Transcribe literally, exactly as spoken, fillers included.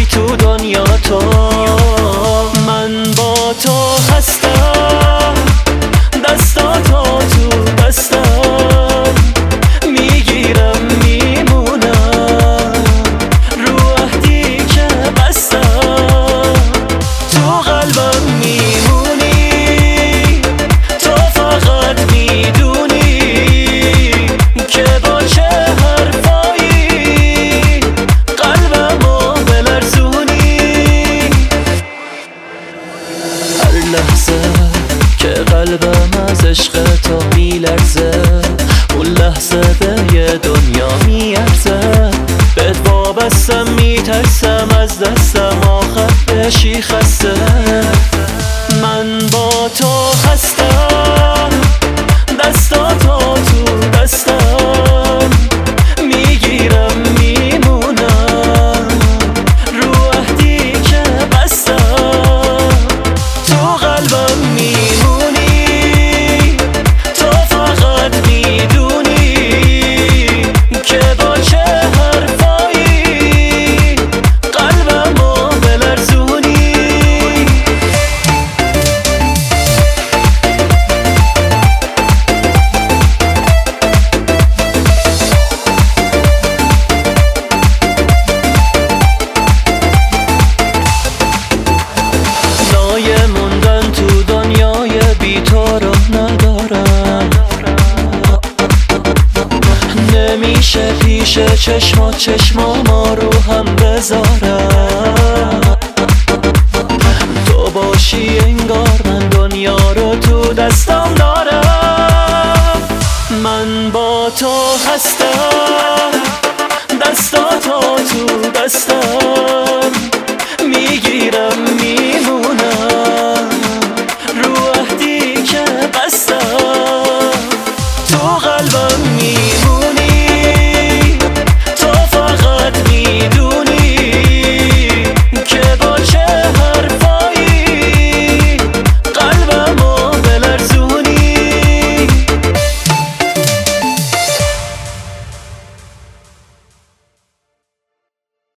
تو دنیا تو. من با تو هستم، دستاتو تو دستم میگیرم میمونم، رو عهدی که بستم. تو قلبم میمونی، تو فقط میدونی که با چه حرفایی قلبمو بلرزونی. هر لحظه که قلبم از عشق تو میلرزه، اون لحظه به یه دنیا میارزه. بهت وابستم میترسم از دستم آخر بشی خسته. من با تو هستم، دستاتو تو دستم میگیرم میمونم، رو عهدی که بستم. تو قلبم میمونی، تو فقط میدونی که با چه حرفایی قلبمو بلرزونی. نایه موندن تو دنیای بی تو رو ندارم، نمیشه پیش چشمات چشماما رو هم بذارم. تو باشی انگار من دنیا رو تو دستم دارم. من با تو هستم، دستاتو تو دستم